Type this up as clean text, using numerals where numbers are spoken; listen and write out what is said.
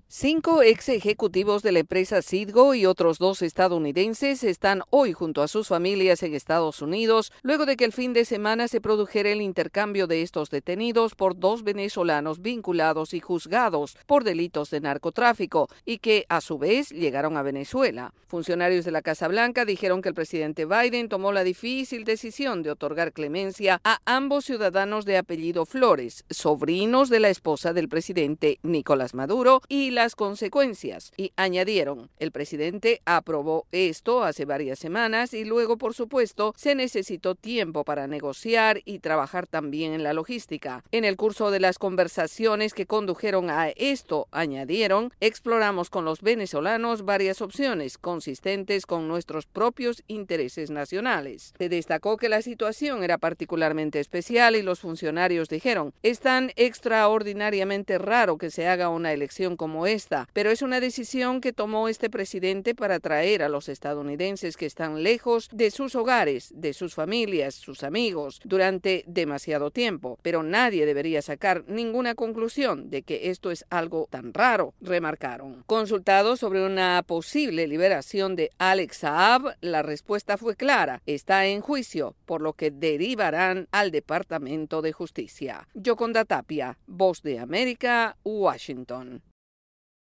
5 ex ejecutivos de la empresa Citgo y otros 2 estadounidenses están hoy junto a sus familias en Estados Unidos, luego de que el fin de semana se produjera el intercambio de estos detenidos por 2 venezolanos vinculados y juzgados por delitos de narcotráfico y que, a su vez, llegaron a Venezuela. Funcionarios de la Casa Blanca dijeron que el presidente Biden tomó la difícil decisión de otorgar clemencia a ambos ciudadanos de apellido Flores, sobrinos de la esposa del presidente Nicolás Maduro, y las consecuencias, y añadieron, el presidente aprobó esto hace varias semanas y luego, por supuesto, se necesitó tiempo para negociar y trabajar también en la logística. En el curso de las conversaciones que condujeron a esto, añadieron, exploramos con los venezolanos varias opciones consistentes con nuestros propios intereses nacionales. Se destacó que la situación era particularmente especial y los funcionarios dijeron, es tan extraordinariamente raro que se haga una elección como esta, pero es una decisión que tomó este presidente para traer a los estadounidenses que están lejos de sus hogares, de sus familias, sus amigos, durante demasiado tiempo. Pero nadie debería sacar ninguna conclusión de que esto es algo tan raro, remarcaron. Consultado sobre una posible liberación de Alex Saab, la respuesta fue clara, está en juicio, por lo que derivarán al Departamento de Justicia. Yoconda Tapia, Voz de América, Washington.